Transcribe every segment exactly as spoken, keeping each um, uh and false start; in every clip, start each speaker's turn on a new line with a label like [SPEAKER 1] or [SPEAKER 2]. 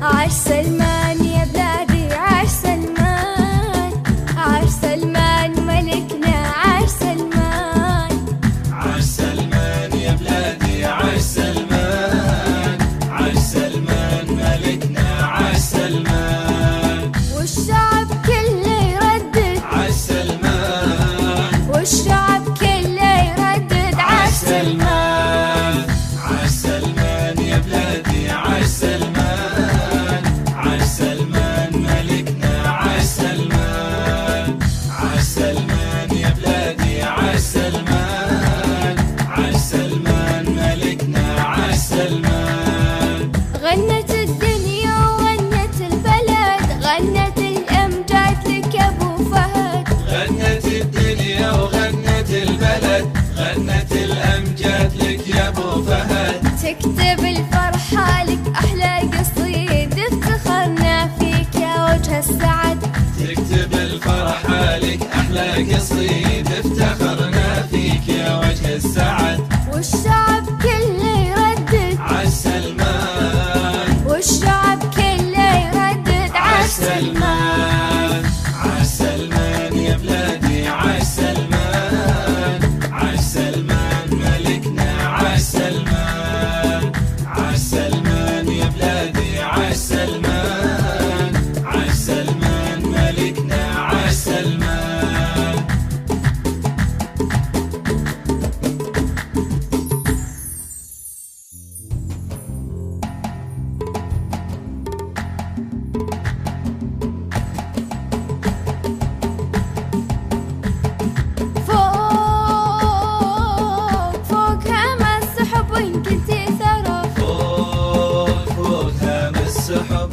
[SPEAKER 1] عاش سلمان يا بلادي عاش سلمان، عاش سلمان ملكنا عاش سلمان.
[SPEAKER 2] عاش سلمان يا بلادي عاش سلمان، عاش سلمان ملكنا عاش سلمان.
[SPEAKER 1] والشعب كله يردد
[SPEAKER 2] عاش سلمان،
[SPEAKER 1] والشعب كله يردد عاش سلمان.
[SPEAKER 2] عاش سلمان يا بلادي عاش سلمان، عاش سلمان ملكنا عاش سلمان. عاش سلمان يا بلادي عاش سلمان، عاش سلمان ملكنا عاش سلمان.
[SPEAKER 1] غنت الدنيا وغنت البلد، غنت الأمجاد لك يا أبو فهد.
[SPEAKER 2] غنت الدنيا وغنت البلد، غنت الأمجاد لك يا أبو فهد.
[SPEAKER 1] تكتب الفرحة لك أحلى قصيد، افتخرنا فيك يا وجه السعد.
[SPEAKER 2] تكتب الفرحة لك أحلى قصيد، افتخرنا فيك يا وجه السعد.
[SPEAKER 1] والشعب كله يردد
[SPEAKER 2] عاش سلمان،
[SPEAKER 1] والشعب كله يردد عاش سلمان.
[SPEAKER 2] عاش سلمان يا بلادي عاش سلمان، عاش سلمان ملكنا عاش سلمان. عاش سلمان يا بلادي عاش سلمان، عاش سلمان ملكنا عاش سلمان.
[SPEAKER 1] فوق فوق هام السحب وإن كنتي ثرى،
[SPEAKER 2] فوق فوق هام السحب،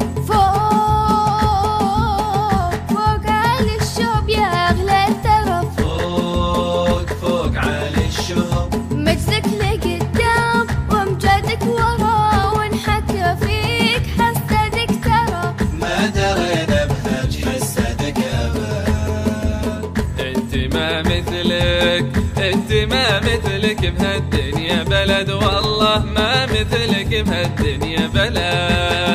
[SPEAKER 1] فوق فوق عالي الشوب يا أغلى الثرى.
[SPEAKER 2] فوق فوق عالي الشهب،
[SPEAKER 1] مجدك لقدام وامجادك ورا، ونحكى فيك حسدك ترى.
[SPEAKER 2] ما درينا بهج حسدك أبد.
[SPEAKER 3] انت ما مثلك، انت ما مثلك بهالدنيا بلد، والله ما مثلك بهالدنيا بلد.